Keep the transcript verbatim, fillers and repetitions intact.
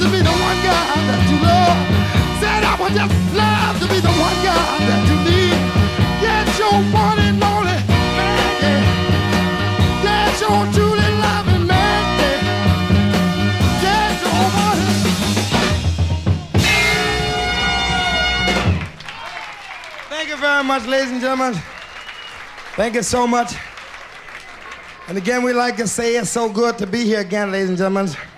to be the one God that you love. Said I would just love to be the one God that you need. Get your one and only man, yeah. Get your truly loving man, yeah. Get your one. Thank you very much, ladies and gentlemen. Thank you so much. And again, we like to say it's so good to be here again, ladies and gentlemen.